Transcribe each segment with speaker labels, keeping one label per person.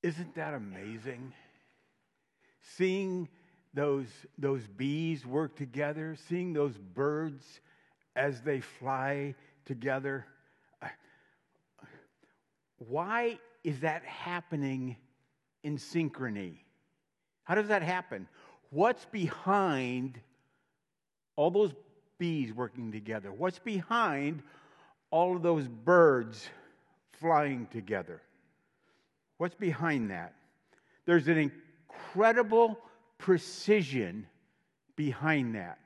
Speaker 1: Isn't that amazing? Seeing those bees work together, seeing those birds as they fly together. Why is that happening in synchrony? How does that happen? What's behind all those bees working together? What's behind all of those birds flying together? What's behind that? There's an incredible precision behind that.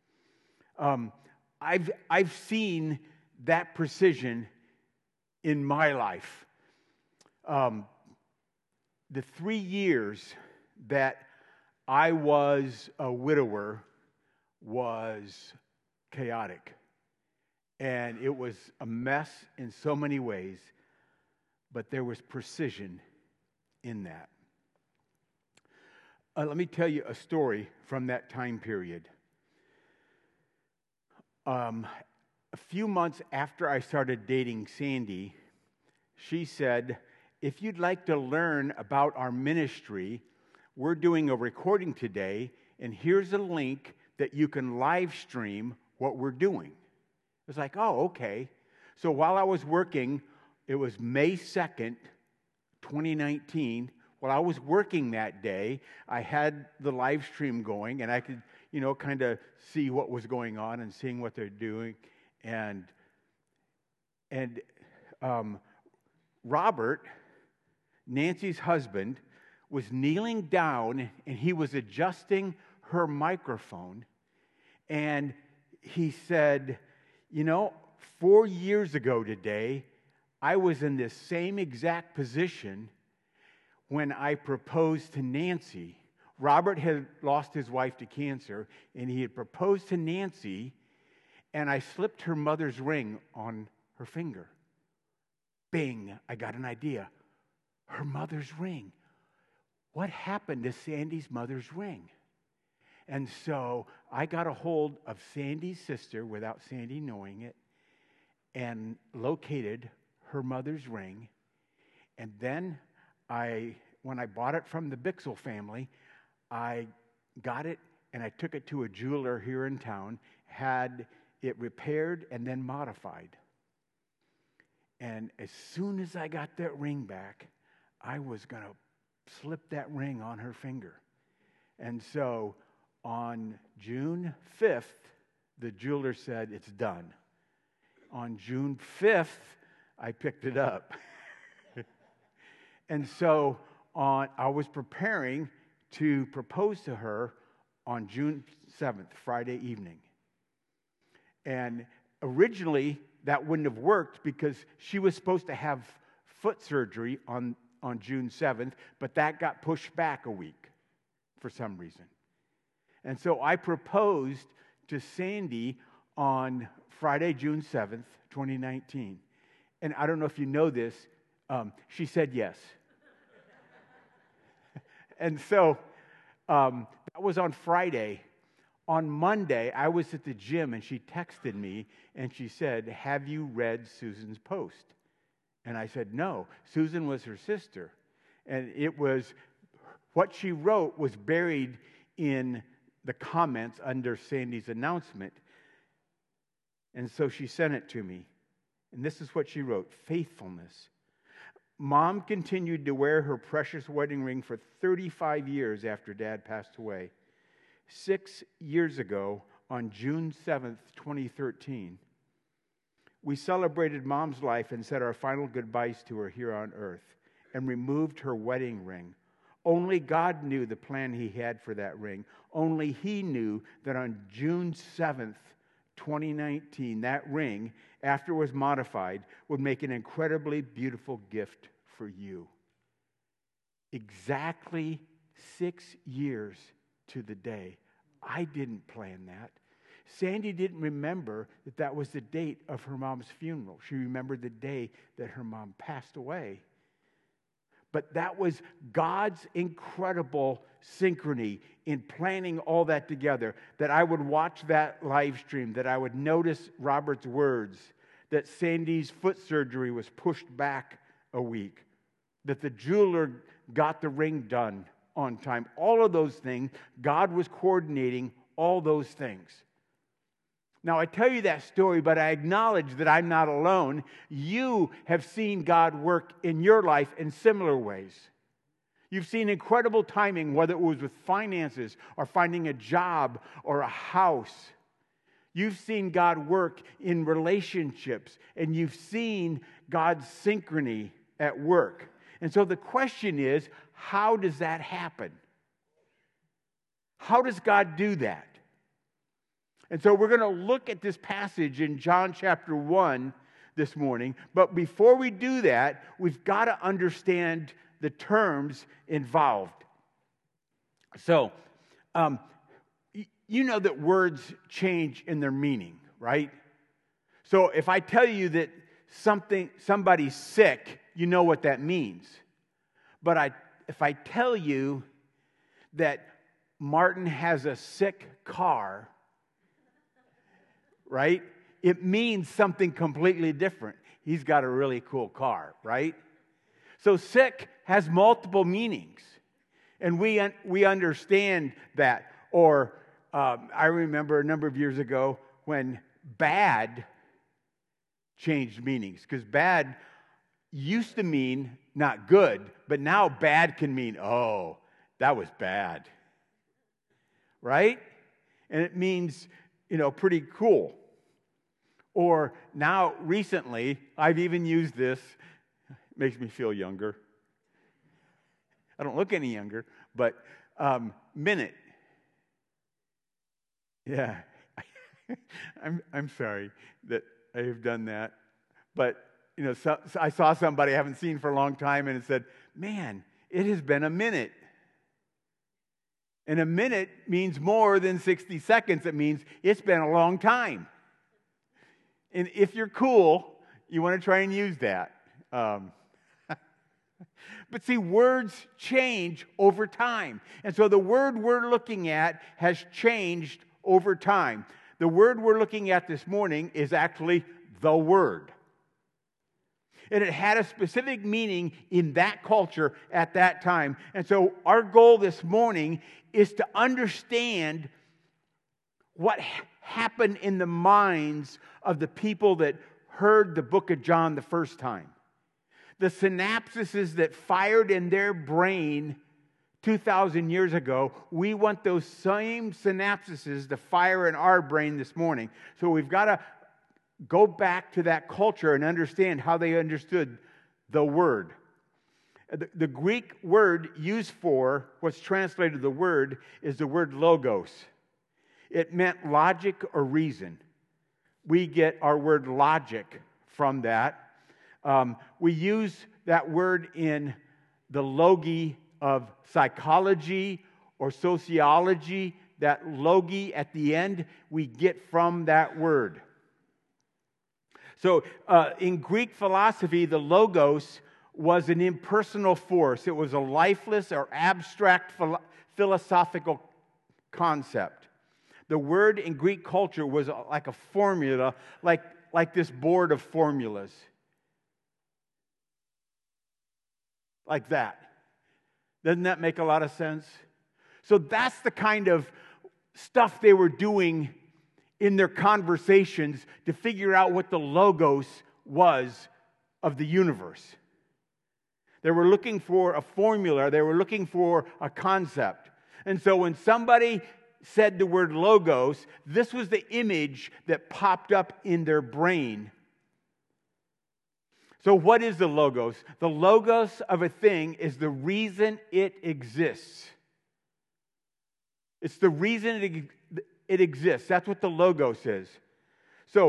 Speaker 1: I've seen that precision in my life. The 3 years that I was a widower was chaotic. And it was a mess in so many ways, but there was precision in that. Let me tell you a story from that time period. A few months after I started dating Sandy, she said, if you'd like to learn about our ministry, we're doing a recording today, and here's a link that you can live stream what we're doing. It was like, oh, okay. So while I was working, it was May 2nd, 2019. While I was working that day, I had the live stream going, and I could, kind of see what was going on and seeing what they're doing. And Robert, Nancy's husband, was kneeling down, and he was adjusting her microphone. And he said, 4 years ago today, I was in this same exact position when I proposed to Nancy. Robert had lost his wife to cancer, and he had proposed to Nancy, and I slipped her mother's ring on her finger. Bing, I got an idea. Her mother's ring. What happened to Sandy's mother's ring? And so I got a hold of Sandy's sister without Sandy knowing it and located her mother's ring. And then when I bought it from the Bixel family, I got it and I took it to a jeweler here in town, had it repaired and then modified. And as soon as I got that ring back, I was going to slip that ring on her finger. And so on June 5th, the jeweler said, it's done. On June 5th, I picked it up. And so I was preparing to propose to her on June 7th, Friday evening. And originally, that wouldn't have worked because she was supposed to have foot surgery on June 7th, but that got pushed back a week for some reason. And so I proposed to Sandy on Friday, June 7th, 2019. And I don't know if you know this, she said yes. And so that was on Friday. On Monday, I was at the gym, and she texted me, and she said, have you read Susan's post? And I said, no. Susan was her sister. And it was, what she wrote was buried in the comments under Sandy's announcement. And so she sent it to me. And this is what she wrote: faithfulness. Mom continued to wear her precious wedding ring for 35 years after Dad passed away. 6 years ago, on June 7th, 2013, we celebrated Mom's life and said our final goodbyes to her here on earth and removed her wedding ring. Only God knew the plan He had for that ring. Only He knew that on June 7th, 2019, that ring, after it was modified, would make an incredibly beautiful gift for you. Exactly 6 years to the day. I didn't plan that. Sandy didn't remember that that was the date of her mom's funeral. She remembered the day that her mom passed away. But that was God's incredible synchrony in planning all that together, that I would watch that live stream, that I would notice Robert's words, that Sandy's foot surgery was pushed back a week, that the jeweler got the ring done on time. All of those things, God was coordinating all those things. Now, I tell you that story, but I acknowledge that I'm not alone. You have seen God work in your life in similar ways. You've seen incredible timing, whether it was with finances or finding a job or a house. You've seen God work in relationships, and you've seen God's synchrony at work. And so the question is, how does that happen? How does God do that? And so we're going to look at this passage in John chapter 1 this morning. But before we do that, we've got to understand the terms involved. So, you know that words change in their meaning, right? So if I tell you that somebody's sick, you know what that means. But if I tell you that Martin has a sick car, right? It means something completely different. He's got a really cool car, right? So sick has multiple meanings. And we understand that. Or I remember a number of years ago when bad changed meanings. Because bad used to mean not good, but now bad can mean, oh, that was bad. Right? And it means, pretty cool. Or now, recently, I've even used this. It makes me feel younger. I don't look any younger, but minute. Yeah. I'm sorry that I have done that. But, so I saw somebody I haven't seen for a long time, and it said, man, it has been a minute. And a minute means more than 60 seconds. It means it's been a long time. And if you're cool, you want to try and use that. But see, words change over time. And so the word we're looking at has changed over time. The word we're looking at this morning is actually the Word. And it had a specific meaning in that culture at that time. And so our goal this morning is to understand what happened in the minds of the people that heard the book of John the first time. The synapses that fired in their brain 2,000 years ago, we want those same synapses to fire in our brain this morning. So we've got to go back to that culture and understand how they understood the Word. The Greek word used for what's translated the Word is the word logos. It meant logic or reason. We get our word logic from that. We use that word in the logi of psychology or sociology. That logi at the end, we get from that word. So in Greek philosophy, the logos was an impersonal force. It was a lifeless or abstract philosophical concept. The word in Greek culture was like a formula, like this board of formulas. Like that. Doesn't that make a lot of sense? So that's the kind of stuff they were doing in their conversations to figure out what the logos was of the universe. They were looking for a formula. They were looking for a concept. And so when somebody said the word logos, this was the image that popped up in their brain. So what is the logos? The logos of a thing is the reason it exists. It's the reason it exists. That's what the logos is. So,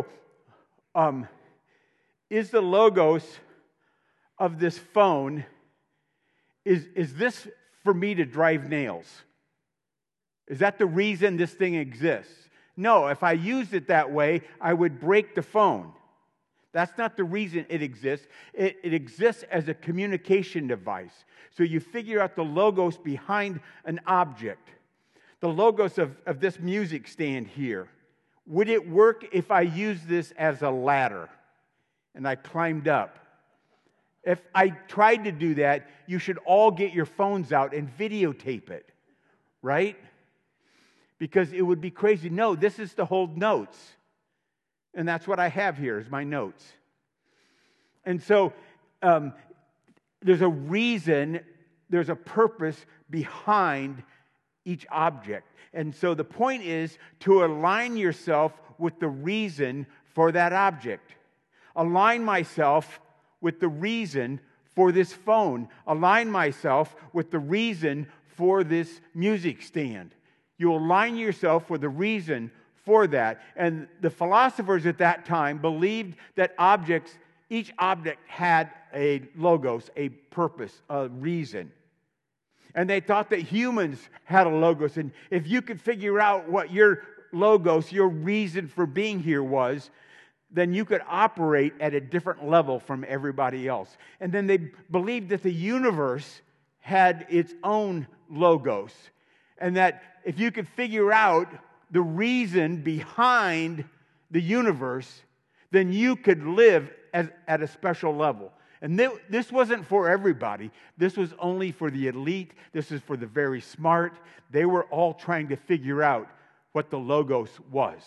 Speaker 1: is the logos of this phone, is this for me to drive nails? Is that the reason this thing exists? No, if I used it that way, I would break the phone. That's not the reason it exists. It exists as a communication device. So you figure out the logos behind an object. The logos of this music stand here. Would it work if I used this as a ladder and I climbed up If I tried to do that, you should all get your phones out and videotape it, right? Because it would be crazy. No, this is to hold notes. And that's what I have here is my notes. And so there's a reason, there's a purpose behind each object. And so the point is to align yourself with the reason for that object. Align myself with the reason for this phone. Align myself with the reason for this music stand. You align yourself with the reason for that. And the philosophers at that time believed that each object had a logos, a purpose, a reason. And they thought that humans had a logos. And if you could figure out what your logos, your reason for being here was, then you could operate at a different level from everybody else. And then they believed that the universe had its own logos. And that if you could figure out the reason behind the universe, then you could live at a special level. And this wasn't for everybody. This was only for the elite. This is for the very smart. They were all trying to figure out what the logos was.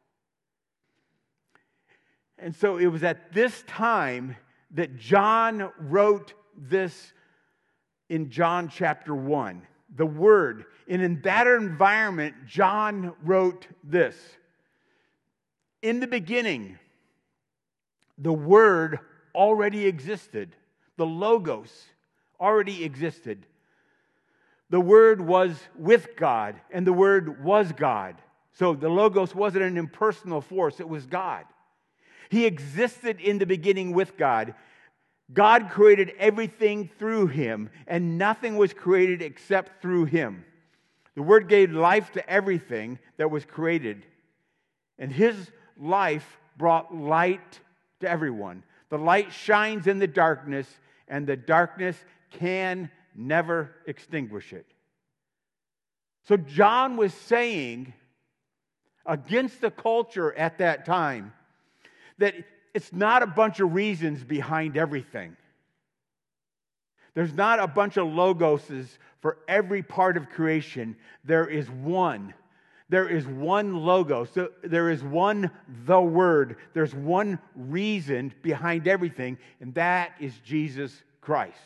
Speaker 1: And so it was at this time that John wrote this in John chapter 1. The Word. And in that environment, John wrote this. In the beginning, the Word already existed. The Logos already existed. The Word was with God, and the Word was God. So the Logos wasn't an impersonal force, it was God. He existed in the beginning with God. God created everything through Him, and nothing was created except through Him. The Word gave life to everything that was created, and His life brought light to everyone. The light shines in the darkness, and the darkness can never extinguish it. So John was saying, against the culture at that time, that it's not a bunch of reasons behind everything. There's not a bunch of logoses for every part of creation. There is one. There is one logos. There is one, the Word. There's one reason behind everything, and that is Jesus Christ.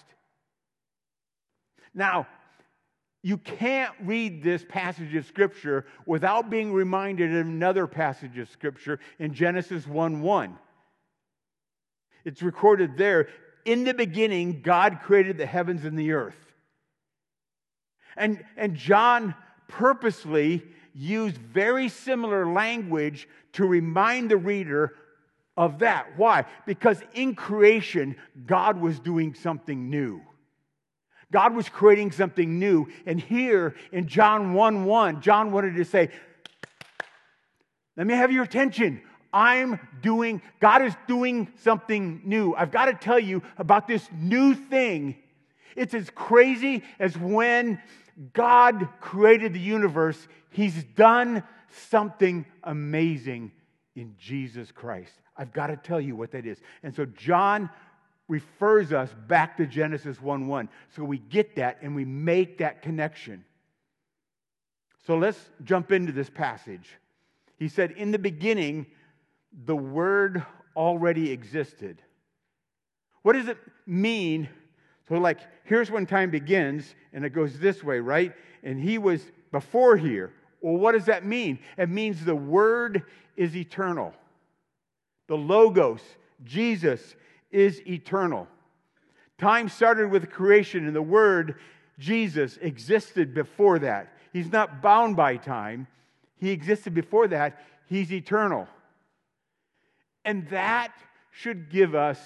Speaker 1: Now, you can't read this passage of Scripture without being reminded of another passage of Scripture in Genesis 1:1. It's recorded there, in the beginning, God created the heavens and the earth. And John purposely used very similar language to remind the reader of that. Why? Because in creation, God was doing something new. God was creating something new. And here in John 1:1, John wanted to say, let me have your attention. God is doing something new. I've got to tell you about this new thing. It's as crazy as when God created the universe. He's done something amazing in Jesus Christ. I've got to tell you what that is. And so John refers us back to Genesis 1:1. So we get that and we make that connection. So let's jump into this passage. He said, in the beginning, the Word already existed. What does it mean? So like, here's when time begins, and it goes this way, right? And He was before here. Well, what does that mean? It means the Word is eternal. The Logos, Jesus, is eternal. Time started with creation, and the Word, Jesus, existed before that. He's not bound by time. He existed before that. He's eternal. And that should give us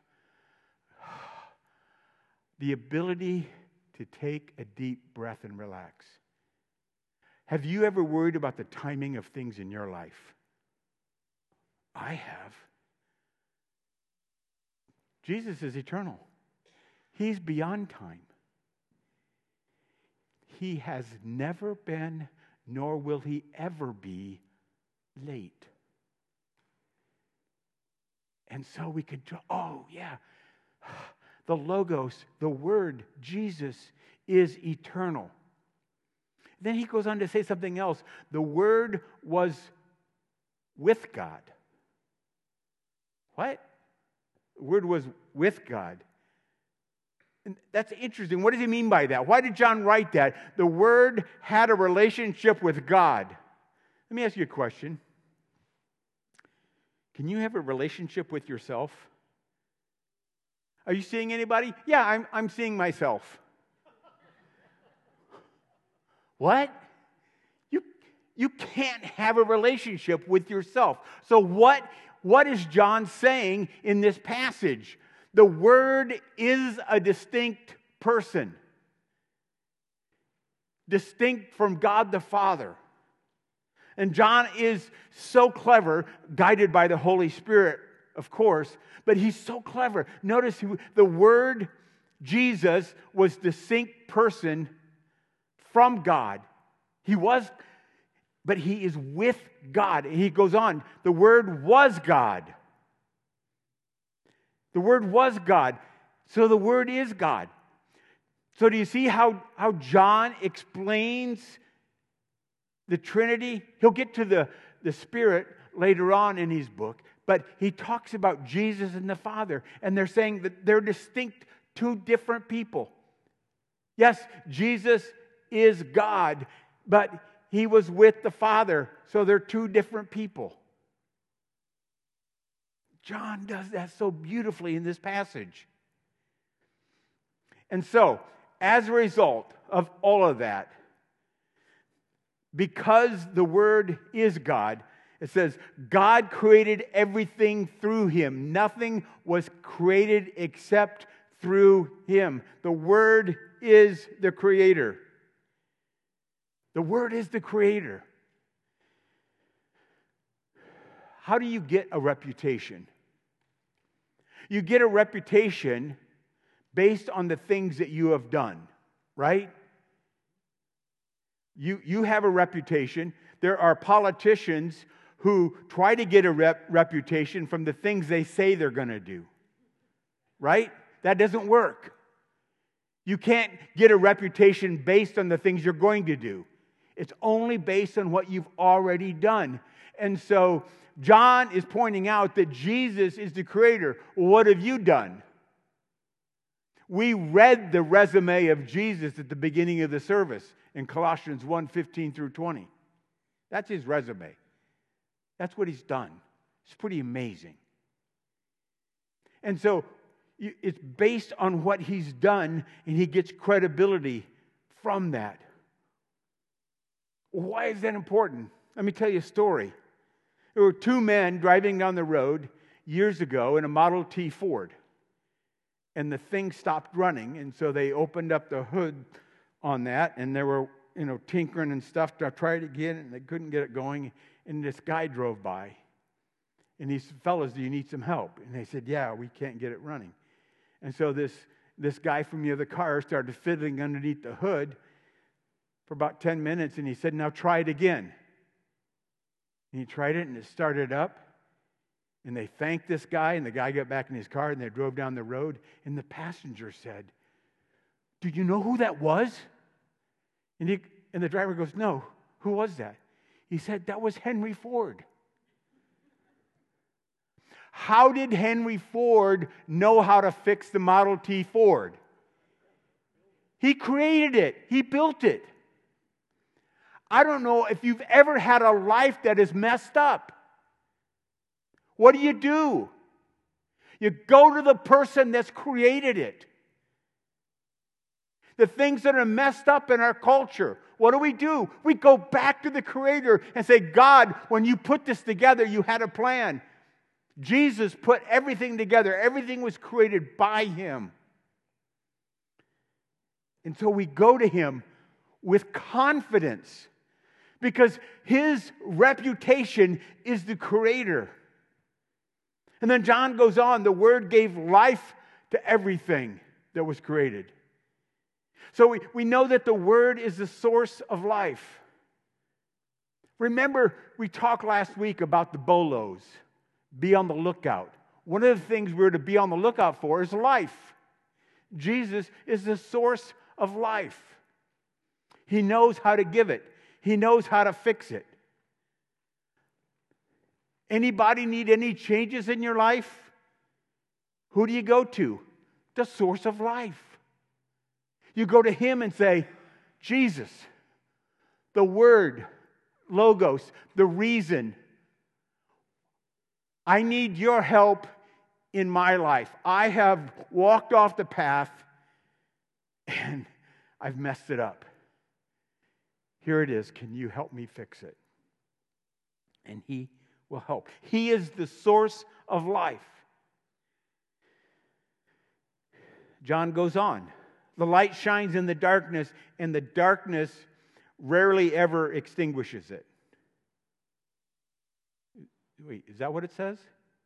Speaker 1: the ability to take a deep breath and relax. Have you ever worried about the timing of things in your life? I have. Jesus is eternal. He's beyond time. He has never been, nor will He ever be, late. And so we could, oh yeah, The Logos, the Word, Jesus, is eternal. Then he goes on to say something else. The Word was with God. What? The Word was with God. And that's interesting. What does he mean by that? Why did John write that? The Word had a relationship with God. Let me ask you a question. Can you have a relationship with yourself? Are you seeing anybody? Yeah, I'm seeing myself. What? You can't have a relationship with yourself. So what is John saying in this passage? The Word is a distinct person, distinct from God the Father. And John is so clever, guided by the Holy Spirit, of course, but he's so clever. Notice the Word, Jesus, was distinct person from God. He was, but he is with God. And he goes on, the Word was God. The Word was God. So the Word is God. So do you see how John explains the Trinity? He'll get to the Spirit later on in his book, but he talks about Jesus and the Father, and they're saying that they're distinct, two different people. Yes, Jesus is God, but he was with the Father, so they're two different people. John does that so beautifully in this passage. And so, as a result of all of that, because the Word is God, it says, God created everything through Him. Nothing was created except through Him. The Word is the Creator. The Word is the Creator. How do you get a reputation? You get a reputation based on the things that you have done, right? You have a reputation. There are politicians who try to get a reputation from the things they say they're going to do, right? That doesn't work. You can't get a reputation based on the things you're going to do. It's only based on what you've already done. And so John is pointing out that Jesus is the Creator. What have you done? We read the resume of Jesus at the beginning of the service in Colossians 1:15 through 20. That's his resume. That's what he's done. It's pretty amazing. And so it's based on what he's done, and he gets credibility from that. Why is that important? Let me tell you a story. There were two men driving down the road years ago in a Model T Ford. And the thing stopped running, and so they opened up the hood on that, and they were, tinkering and stuff to try it again, and they couldn't get it going. And this guy drove by, and he said, "Fellas, do you need some help?" And they said, "Yeah, we can't get it running." And so this guy from the other car started fiddling underneath the hood for about 10 minutes, and he said, "Now try it again." And he tried it, and it started up. And they thanked this guy, and the guy got back in his car, and they drove down the road. And the passenger said, "Do you know who that was?" And the driver goes, "No, who was that?" He said, "That was Henry Ford." How did Henry Ford know how to fix the Model T Ford? He created it. He built it. I don't know if you've ever had a life that is messed up. What do? You go to the person that's created it. The things that are messed up in our culture, what do? We go back to the Creator and say, "God, when you put this together, you had a plan." Jesus put everything together. Everything was created by Him. And so we go to Him with confidence because His reputation is the Creator. And then John goes on, the Word gave life to everything that was created. So we know that the Word is the source of life. Remember, we talked last week about the bolos. Be on the lookout. One of the things we're to be on the lookout for is life. Jesus is the source of life. He knows how to give it. He knows how to fix it. Anybody need any changes in your life? Who do you go to? The source of life. You go to Him and say, Jesus, the Word, Logos, the reason. I need your help in my life. I have walked off the path and I've messed it up. Here it is. Can you help me fix it? And He will help. He is the source of life. John goes on. The light shines in the darkness, and the darkness rarely ever extinguishes it. Wait, is that what it says?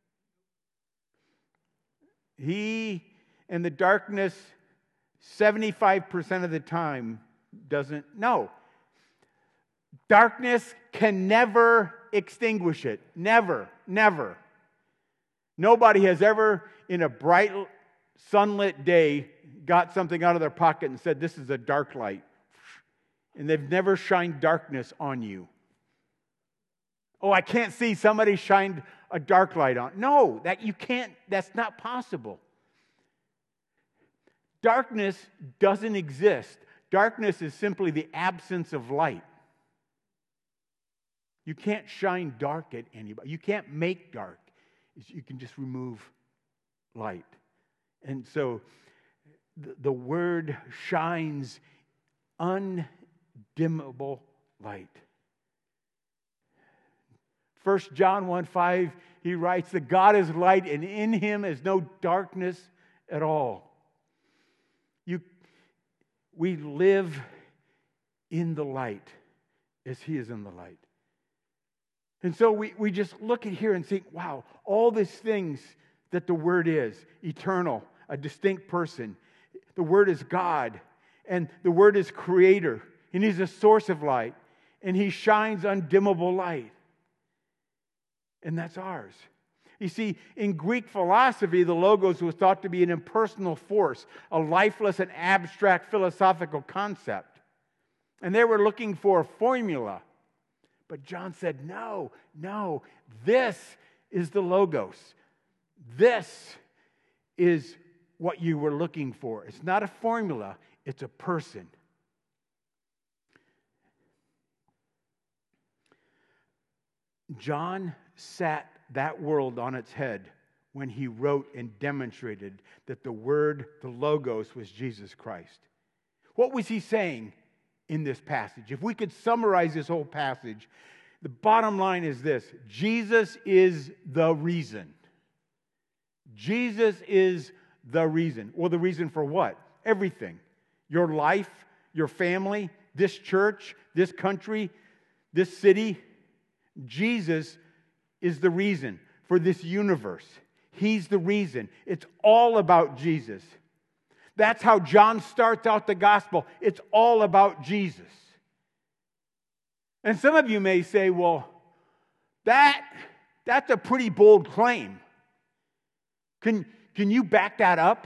Speaker 1: He, in the darkness, 75% of the time, doesn't know. Darkness can never extinguish it. Never, never. Nobody has ever, in a bright, sunlit day, got something out of their pocket and said, this is a dark light. And they've never shined darkness on you. Oh, I can't see somebody shined a dark light on. No, that you can't, that's not possible. Darkness doesn't exist. Darkness is simply the absence of light. You can't shine dark at anybody. You can't make dark. You can just remove light. And so the Word shines undimmable light. 1 John 1:5, he writes that God is light and in Him is no darkness at all. We live in the light as He is in the light. And so we just look at here and think, wow, all these things that the Word is, eternal, a distinct person. The Word is God, and the Word is Creator, and He's a source of light, and He shines undimmable light. And that's ours. You see, in Greek philosophy, the Logos was thought to be an impersonal force, a lifeless and abstract philosophical concept. And they were looking for a formula. But John said, no, this is the Logos. This is what you were looking for. It's not a formula, it's a person. John sat that world on its head when he wrote and demonstrated that the Word, the Logos, was Jesus Christ. What was he saying in this passage? If we could summarize this whole passage, the bottom line is this: Jesus is the reason. Jesus is the reason. Well, the reason for what? Everything. Your life, your family, this church, this country, this city. Jesus is the reason for this universe. He's the reason. It's all about Jesus. That's how John starts out the gospel. It's all about Jesus. And some of you may say, well, that's a pretty bold claim. Can you back that up?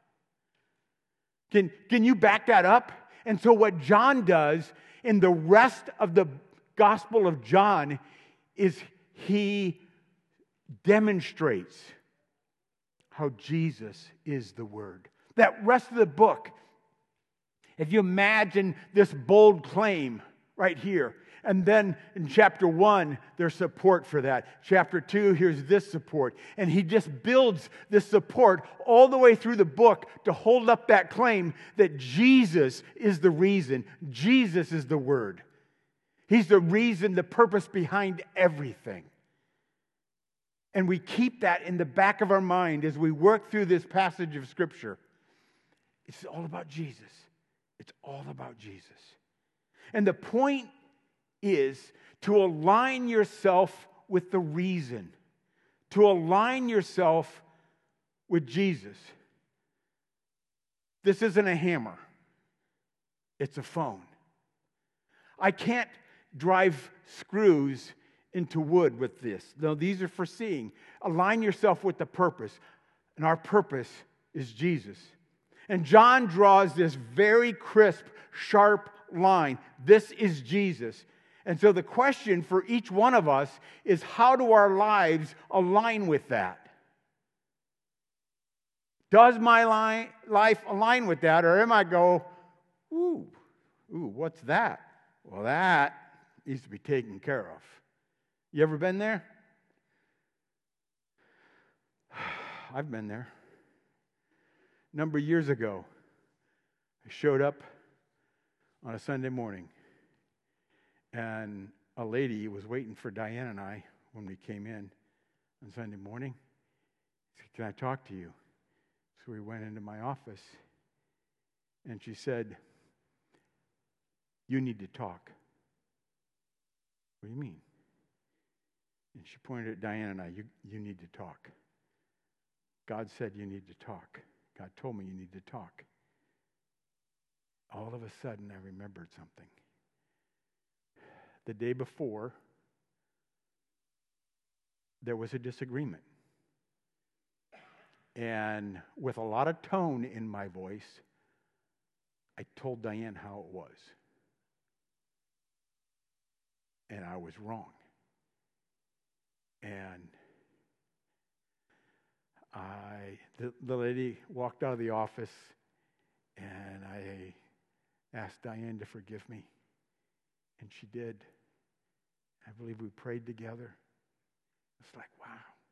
Speaker 1: Can you back that up? And so what John does in the rest of the Gospel of John is he demonstrates how Jesus is the Word. That rest of the book, if you imagine this bold claim right here, and then in chapter 1, there's support for that. Chapter 2, here's this support. And he just builds this support all the way through the book to hold up that claim that Jesus is the reason. Jesus is the Word. He's the reason, the purpose behind everything. And we keep that in the back of our mind as we work through this passage of Scripture. It's all about Jesus. It's all about Jesus. And the point is to align yourself with the reason. To align yourself with Jesus. This isn't a hammer. It's a phone. I can't drive screws into wood with this. No, these are for seeing. Align yourself with the purpose. And our purpose is Jesus. And John draws this very crisp, sharp line. This is Jesus. And so the question for each one of us is, how do our lives align with that? Does my life align with that, or am I ooh, what's that? Well, that needs to be taken care of. You ever been there? I've been there. A number of years ago, I showed up on a Sunday morning, and a lady was waiting for Diane and I when we came in on Sunday morning. She said, "Can I talk to you?" So we went into my office, and she said, "You need to talk." "What do you mean?" And she pointed at Diane and I. You need to talk. God said you need to talk. God told me you need to talk." All of a sudden, I remembered something. The day before, there was a disagreement. And with a lot of tone in my voice, I told Diane how it was. And I was wrong. And the lady walked out of the office, and I asked Diane to forgive me. And she did. I believe we prayed together. It's like, wow.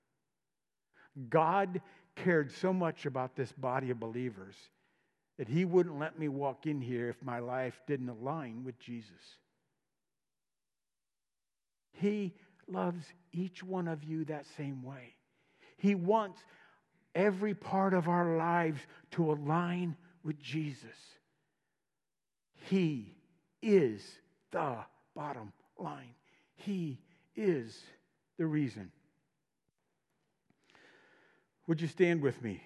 Speaker 1: God cared so much about this body of believers that He wouldn't let me walk in here if my life didn't align with Jesus. He loves each one of you that same way. He wants every part of our lives to align with Jesus. He is the bottom line. He is the reason. Would you stand with me?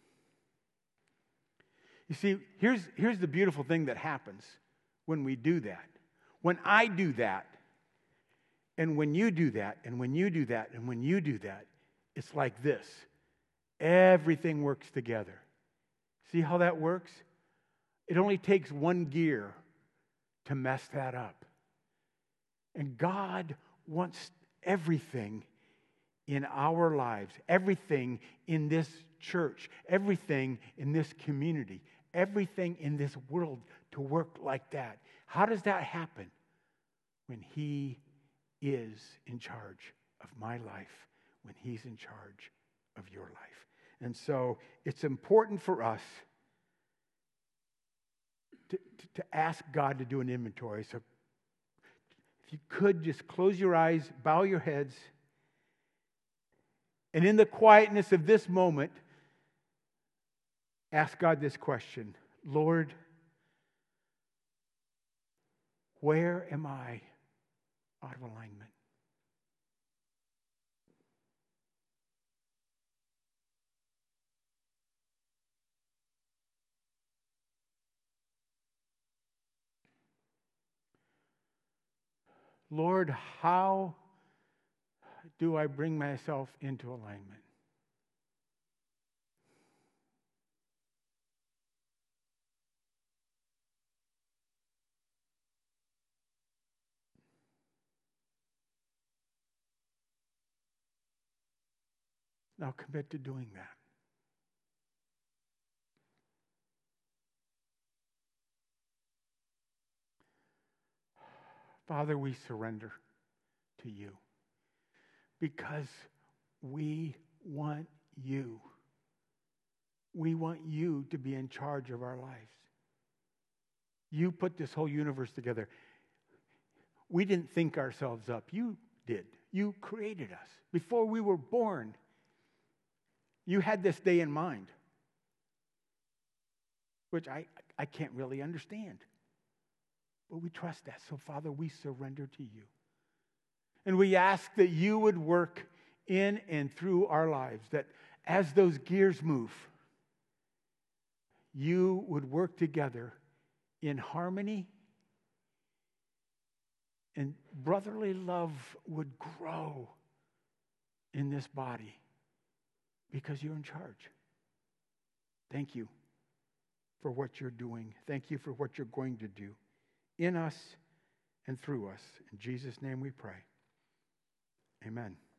Speaker 1: You see, here's the beautiful thing that happens when we do that. When I do that, and when you do that, and when you do that, and when you do that, it's like this. Everything works together. See how that works? It only takes one gear to mess that up. And God wants everything in our lives, everything in this church, everything in this community, everything in this world to work like that. How does that happen? When He is in charge of my life, when He's in charge of your life. And so it's important for us to ask God to do an inventory. So if you could just close your eyes, bow your heads, and in the quietness of this moment, ask God this question: Lord, where am I out of alignment? Lord, how do I bring myself into alignment? Now commit to doing that. Father, we surrender to you because we want you. We want you to be in charge of our lives. You put this whole universe together. We didn't think ourselves up. You did. You created us. Before we were born, you had this day in mind, which I can't really understand. But we trust that. So, Father, we surrender to you. And we ask that you would work in and through our lives, that as those gears move, you would work together in harmony, and brotherly love would grow in this body because you're in charge. Thank you. for what you're doing. Thank you for what you're going to do in us and through us. In Jesus' name we pray. Amen.